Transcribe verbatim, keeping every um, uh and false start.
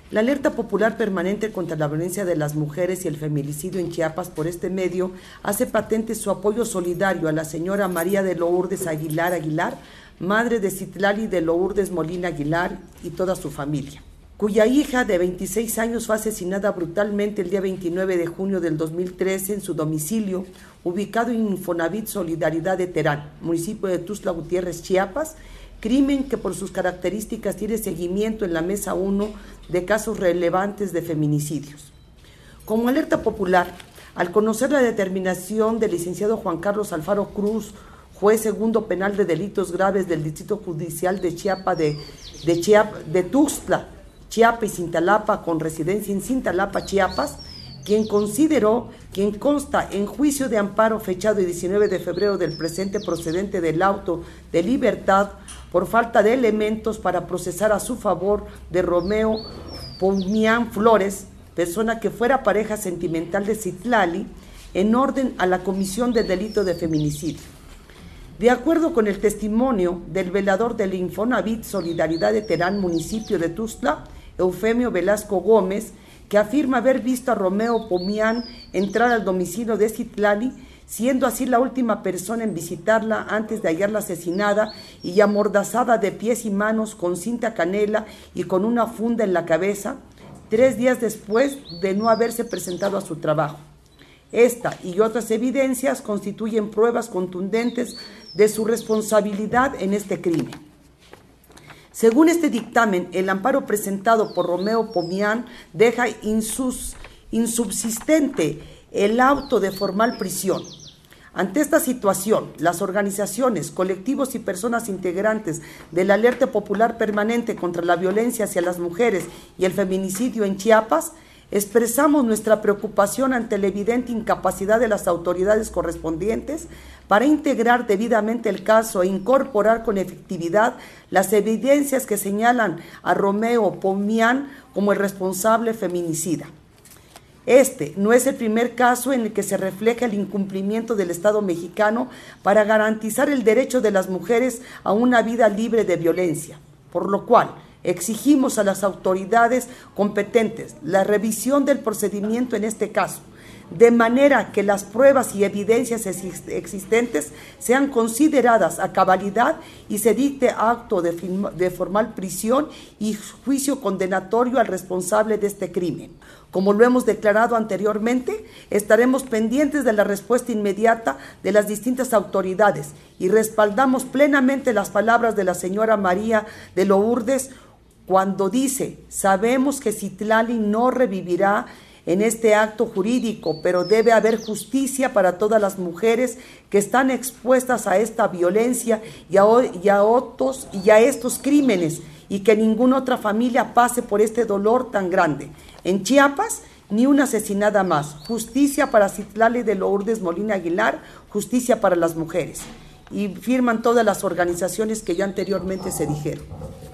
La alerta popular permanente contra la violencia de las mujeres y el feminicidio en Chiapas por este medio hace patente su apoyo solidario a la señora María de Lourdes Aguilar Aguilar, madre de Citlali de Lourdes Molina Aguilar y toda su familia, cuya hija de veintiséis años fue asesinada brutalmente el día veintinueve de junio del dos mil trece en su domicilio, ubicado en Infonavit Solidaridad de Terán, municipio de Tuxtla Gutiérrez, Chiapas, crimen que por sus características tiene seguimiento en la Mesa uno de casos relevantes de feminicidios. Como alerta popular, al conocer la determinación del licenciado Juan Carlos Alfaro Cruz, juez segundo penal de delitos graves del Distrito Judicial de Chiapa de, de, Chiapa, de Tuxtla, Chiapa y Cintalapa, con residencia en Cintalapa, Chiapas, quien consideró, quien consta en juicio de amparo fechado el diecinueve de febrero del presente procedente del auto de libertad por falta de elementos para procesar a su favor de Romeo Poumian Flores, persona que fuera pareja sentimental de Citlali, en orden a la comisión del delito de feminicidio. De acuerdo con el testimonio del velador del Infonavit Solidaridad de Terán, municipio de Tuxtla, Eufemio Velasco Gómez, que afirma haber visto a Romeo Poumian entrar al domicilio de Citlali, siendo así la última persona en visitarla antes de hallarla asesinada y amordazada de pies y manos con cinta canela y con una funda en la cabeza, tres días después de no haberse presentado a su trabajo. Esta y otras evidencias constituyen pruebas contundentes de su responsabilidad en este crimen. Según este dictamen, el amparo presentado por Romeo Poumian deja insus, insubsistente el auto de formal prisión. Ante esta situación, las organizaciones, colectivos y personas integrantes de la Alerta Popular Permanente contra la Violencia hacia las Mujeres y el Feminicidio en Chiapas, expresamos nuestra preocupación ante la evidente incapacidad de las autoridades correspondientes para integrar debidamente el caso e incorporar con efectividad las evidencias que señalan a Romeo Poumian como el responsable feminicida. Este no es el primer caso en el que se refleja el incumplimiento del Estado mexicano para garantizar el derecho de las mujeres a una vida libre de violencia, por lo cual exigimos a las autoridades competentes la revisión del procedimiento en este caso, de manera que las pruebas y evidencias existentes sean consideradas a cabalidad y se dicte acto de, de formal prisión y juicio condenatorio al responsable de este crimen. Como lo hemos declarado anteriormente, estaremos pendientes de la respuesta inmediata de las distintas autoridades y respaldamos plenamente las palabras de la señora María de Lourdes cuando dice: sabemos que Citlali no revivirá en este acto jurídico, pero debe haber justicia para todas las mujeres que están expuestas a esta violencia y a, y a otros y a estos crímenes, y que ninguna otra familia pase por este dolor tan grande. En Chiapas, ni una asesinada más. Justicia para Citlali de Lourdes Molina Aguilar, justicia para las mujeres. Y firman todas las organizaciones que ya anteriormente se dijeron.